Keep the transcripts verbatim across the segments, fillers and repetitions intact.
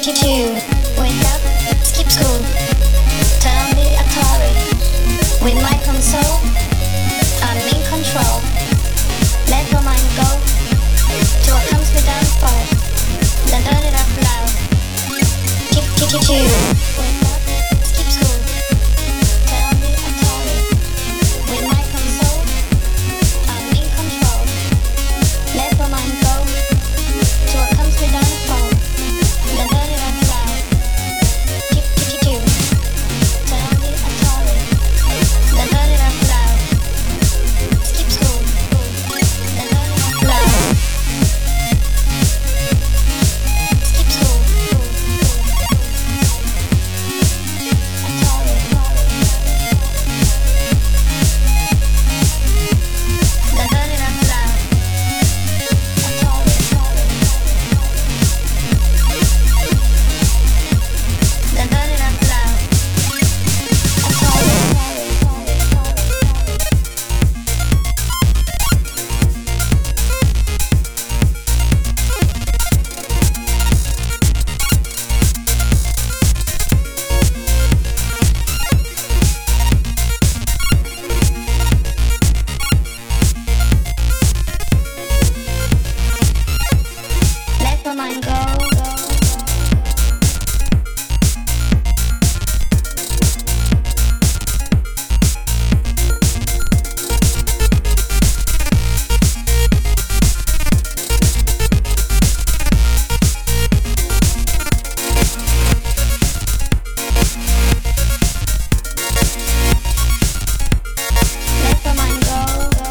Tune. Wake up, skip school. Turn on the Atari. With my console, I'm in control. Let my mind go till it comes me downfall. Then turn it up loud. Keep, keep, keep, tune. Wake up, skip school. Turn on the Atari. With my console, I'm in control. Let my mind go till it comes me downfall. Then turn it up loud. Keep, keep, keep, tune. Turn on the Atari. Then turn it up loud. Skip school. Then turn it up loud. Skip school. Atari. Then turn it up loud. Atari. Then turn it up loud. Atari. Let my mind go. Let my mind go.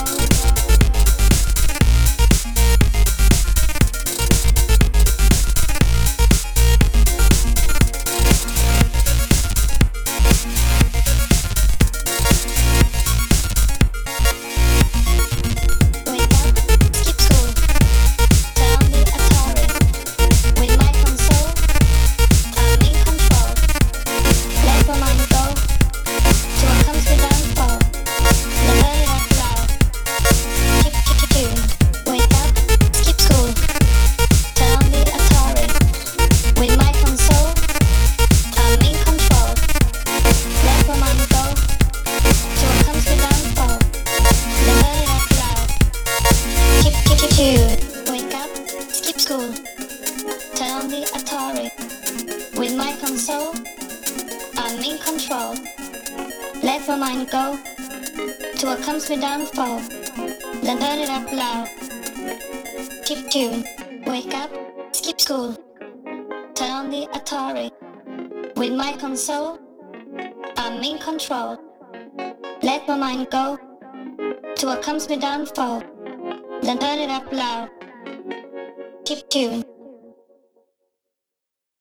Wake up, skip school. Turn on the Atari. With my console, I'm in control. Let my mind go till it comes me downfall. Then turn it up loud. Keep, keep, keep, tune. Wake up, skip school. Turn on the Atari. With my console, I'm in control. Let my mind go till it comes me downfall. Then turn it up loud. Keep, keep, keep, tune. Wake up, skip school. Turn on the Atari. With my console, I'm in control. Let my mind go till it comes me downfall. Then turn it up loud. Keep tune. Wake up, skip school. Turn on the Atari. With my console, I'm in control. Let my mind go till it comes me downfall. Then turn it up loud. Keep tune.